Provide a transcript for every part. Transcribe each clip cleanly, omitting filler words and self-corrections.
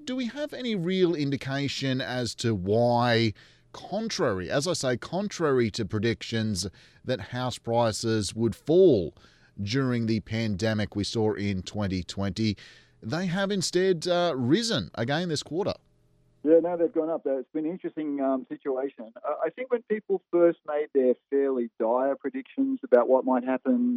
Do we have any real indication as to why, contrary to predictions that house prices would fall during the pandemic we saw in 2020, they have instead risen again this quarter? Yeah, no, they've gone up. It's been an interesting situation. I think when people first made their fairly dire predictions about what might happen,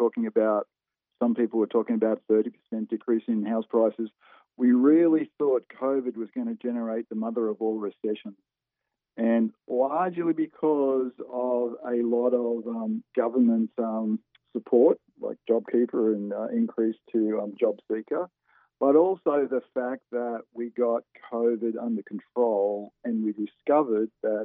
some people were talking about 30% decrease in house prices. We really thought COVID was going to generate the mother of all recessions. And largely because of a lot of government support, like JobKeeper and increase to JobSeeker, but also the fact that we got COVID under control and we discovered that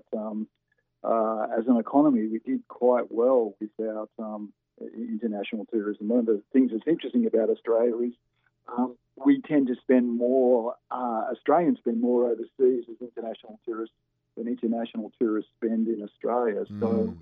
as an economy, we did quite well without international tourism. One of the things that's interesting about Australia is we tend to spend more, Australians spend more overseas as international tourists than international tourists spend in Australia. So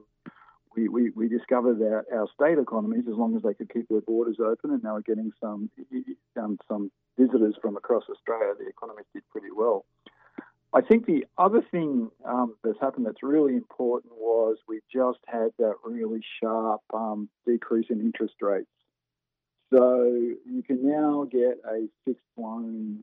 we discovered that our state economies, as long as they could keep their borders open and they were getting some visitors from across Australia, the economies did pretty well. I think the other thing that's happened that's really important was we just had that really sharp decrease in interest rates. So you can now get a fixed loan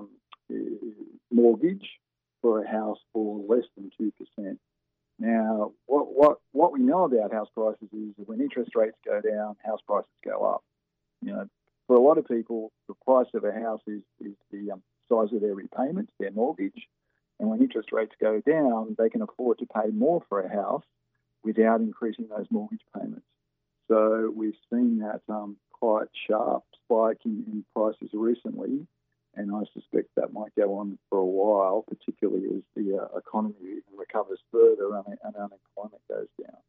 mortgage for a house for less than 2%. Now, what we know about house prices is that when interest rates go down, house prices go up. For a lot of people, the price of a house is the size of their repayment, their mortgage. And when interest rates go down, they can afford to pay more for a house without increasing those mortgage payments. So we've seen that quite sharp spike in prices recently, and I suspect that might go on for a while, particularly as the economy recovers further and unemployment goes down.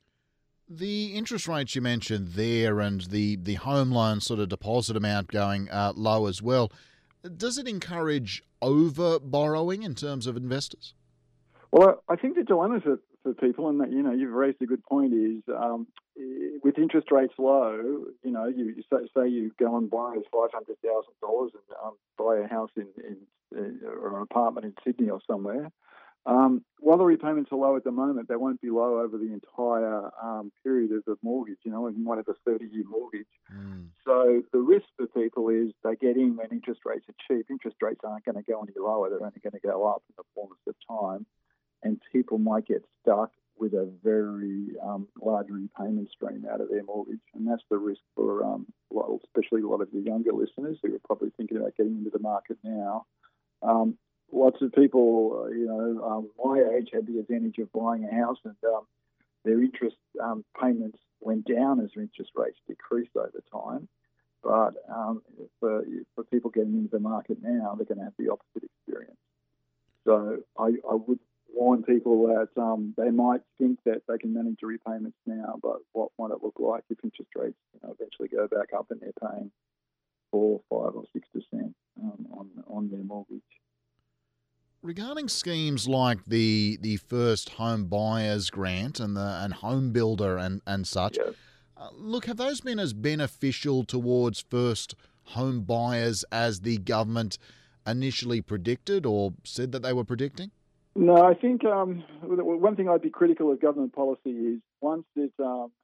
The interest rates you mentioned there and the home loan sort of deposit amount going low as well, does it encourage over-borrowing in terms of investors? Well, I think the dilemma for people, and that you've raised a good point, is with interest rates low, you say you go and borrow $500,000 and buy a house or an apartment in Sydney or somewhere. While the repayments are low at the moment, they won't be low over the entire period of the mortgage, in one of the 30-year mortgage. So the risk for people is they get in when interest rates are cheap. Interest rates aren't going to go any lower. They're only going to go up in the fullness of time. And people might get stuck with a very large repayment stream out of their mortgage. And that's the risk for, especially a lot of the younger listeners who are probably thinking about getting into the market now. Lots of people, my age had the advantage of buying a house, and their interest payments went down as interest rates decreased over time. But for people getting into the market now, they're going to have the opposite experience. So I would warn people that they might think that they can manage the repayments now, but what might it look like if interest rates eventually go back up and they're paying 4, 5 or 6% on their mortgage? Regarding schemes like the First Home Buyers Grant and Home Builder and such, Yes. Look, have those been as beneficial towards first home buyers as the government initially predicted or said that they were predicting? No, I think one thing I'd be critical of government policy is once it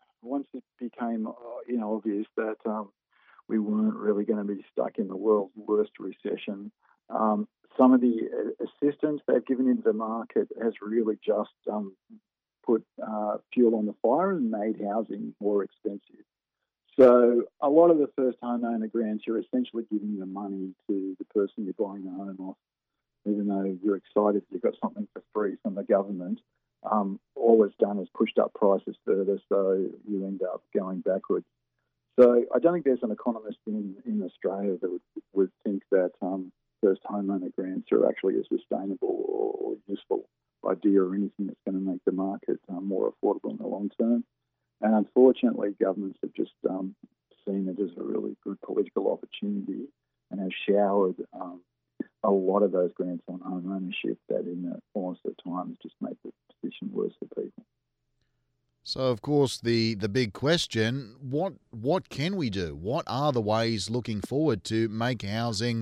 became obvious that we weren't really going to be stuck in the world's worst recession, some of the assistance they've given into the market has really just put fuel on the fire and made housing more expensive. So a lot of the first homeowner grants, you're essentially giving the money to the person you're buying the home off. Even though you're excited you've got something for free from the government, all it's done is pushed up prices further, so you end up going backwards. So I don't think there's an economist in Australia that would think that first homeowner grants are actually a sustainable or useful idea or anything that's going to make the market more affordable in the long term. And unfortunately, governments have just seen it as a really good political opportunity and have showered a lot of those grants on home ownership that in the fullness of time has just made the position worse for people. So, of course, the big question, what can we do? What are the ways looking forward to make housing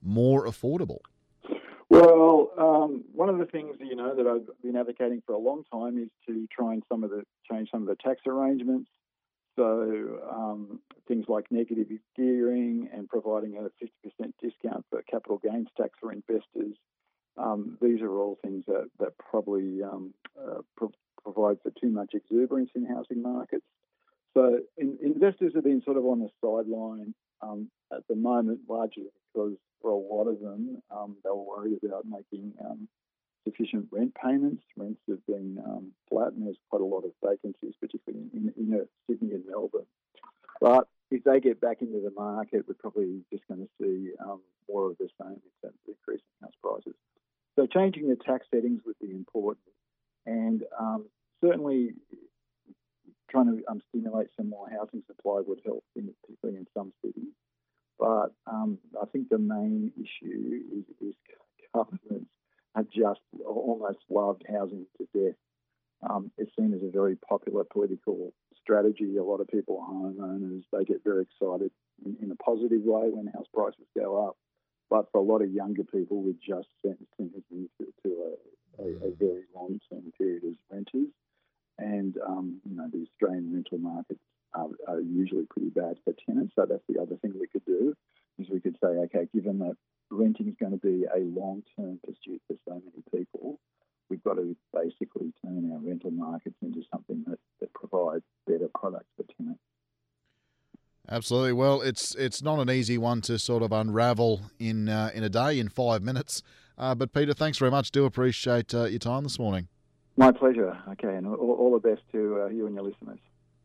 more affordable? Well, one of the things that I've been advocating for a long time is to try and change some of the tax arrangements. So things like negative gearing and providing a 50% discount for capital gains tax for investors. These are all things that probably provide for too much exuberance in housing markets. So investors have been sort of on the sideline at the moment, largely because for a lot of them, they were worried about making sufficient rent payments. Rents have been flat, and there's quite a lot of vacancies, particularly in Sydney and Melbourne. But if they get back into the market, we're probably just going to see more of the same in terms of increasing house prices. So changing the tax settings would be important, and certainly trying to stimulate some more housing supply would help, particularly in some cities. But I think the main issue is governments have just almost loved housing to death. It's seen as a very popular political strategy. A lot of people are homeowners. They get very excited in a positive way when house prices go up. But for a lot of younger people, we're just sentencing them to a very long-term period as renters. And, the Australian rental markets are usually pretty bad for tenants. So that's the other thing we could do, is we could say, okay, given that renting is going to be a long-term pursuit for so many people, we've got to basically turn our rental markets into something that provides better products for tenants. Absolutely. Well, it's not an easy one to sort of unravel in a day, in 5 minutes. But Peter, thanks very much. Do appreciate your time this morning. My pleasure. Okay, and all the best to you and your listeners.